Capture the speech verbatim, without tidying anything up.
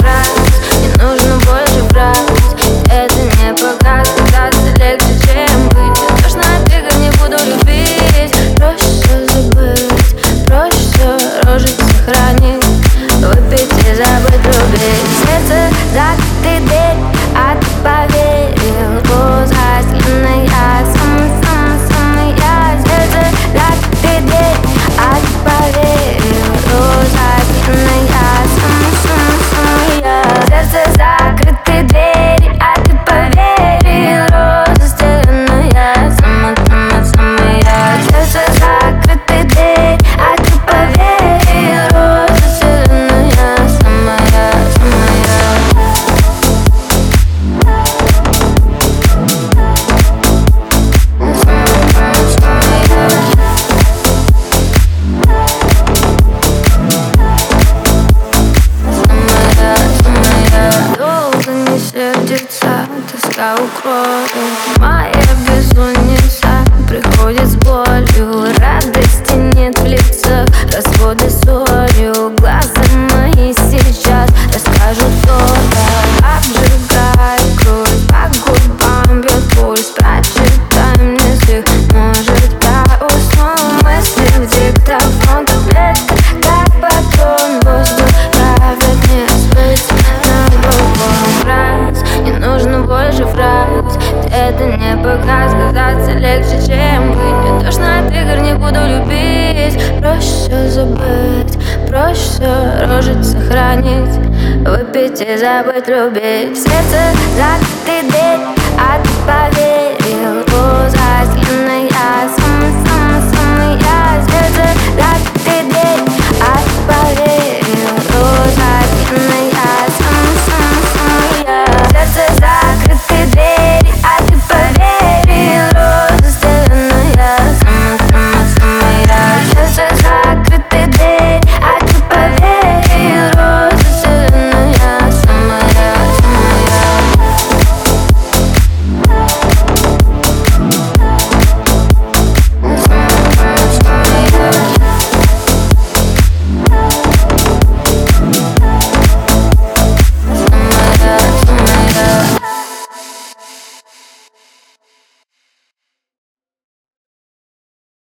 фраз, не нужно больше фраз. Это не показ, казаться легче, чем быть. Я точно от игр не буду любить. Проще забыть, проще рожить сохранить, выпить и забыть, любить. Сердце закрытый дверь, а ты поверил. Роза сильная, самый-самый-самый я. Сердце закрытый дверь, а ты поверил. Роза сильная, самый-самый-самый я. Сердце закрытый дверь, а ты поверил. Роза сильная, самый-самый-самый я. Сердце закрытый дверь, а ты поверил. Роза сильная, самая, самая. Долго не сердится, тоска укроет. Моя бессонница приходит с болью. Радости нет в лицах, разводы солью. Глаза мои сейчас расскажут то-то. Обжигает кровь, по губам бьет пульс. Прочитай мне стих, может я усну. Мысли в диктофон, таблетка, как патрон. Воздух правит не спать на другом раз. Не нужно больше фраз. Это не показ, казаться легче, чем быть. Я точно от игр не буду любить. Проще забыть, проще рожить сохранить, выпить и забыть, любить. Сердце закрытый дверь, а ты поверил. Роза сильная,